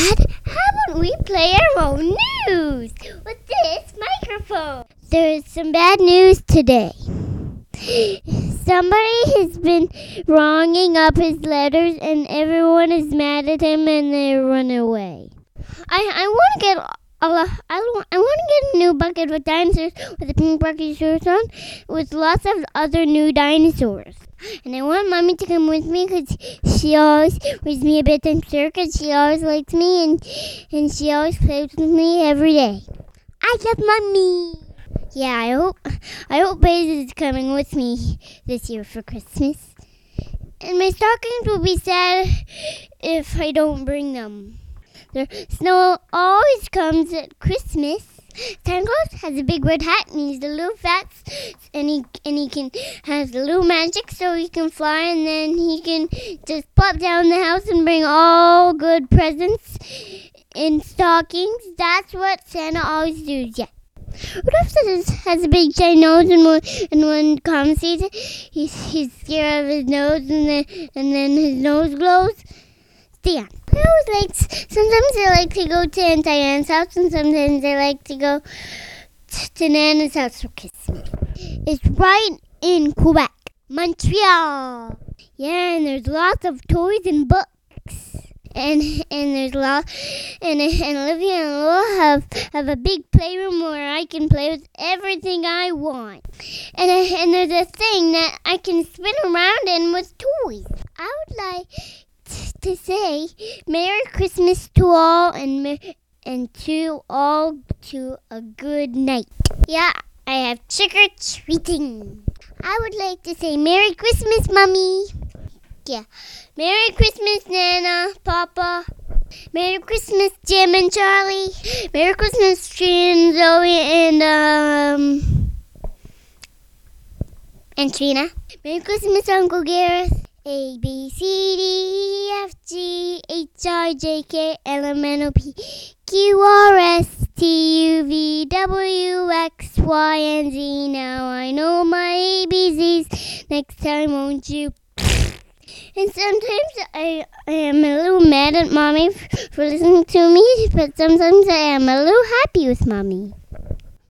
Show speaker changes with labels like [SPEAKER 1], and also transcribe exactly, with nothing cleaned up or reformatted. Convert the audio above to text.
[SPEAKER 1] Dad, how about we play our own news with this microphone? There's some bad news today. Somebody has been wronging up his letters and everyone is mad at him and they run away. I I want to get a I want I want to get a new bucket with dinosaurs with a pink brachiosaurus on with lots of other new dinosaurs. And I want Mommy to come with me because she always brings me a bedtime story because she always likes me and, and she always plays with me every day. I love Mommy. Yeah, I hope I hope Baze is coming with me this year for Christmas. And my stockings will be sad if I don't bring them. The snow always comes at Christmas. Santa Claus has a big red hat and he's a little fat and he and he can has a little magic so he can fly and then he can just pop down the house and bring all good presents in stockings. That's what Santa always does, yeah. Rudolph has, has a big giant nose and when, and when Tom sees it, he's, he's scared of his nose and then, and then his nose glows. Yeah. I always like, sometimes I like to go to Aunt Diane's house and sometimes I like to go t- to Nana's house for Christmas. It's right in Quebec, Montreal. Yeah, and there's lots of toys and books. And and there's a lot, and, and Olivia and Laura have, have a big playroom where I can play with everything I want. And I, and there's a thing that I can spin around in with toys. I would like to say Merry Christmas to all and and to all to a good night. Yeah, I have trick-or-treating. I would like to say Merry Christmas, Mommy. Yeah. Merry Christmas, Nana, Papa. Merry Christmas, Jim and Charlie. Merry Christmas, Trina and Zoe and um and Trina. Merry Christmas, Uncle Gareth. A, B, C, D, E, F, G, H, I, J, K, L, M, N, O, P, Q, R, S, T, U, V, W, X, Y, and Z. Now I know my A B Cs. Next time, won't you? And sometimes I, I am a little mad at Mommy f- for listening to me, but sometimes I am a little happy with Mommy.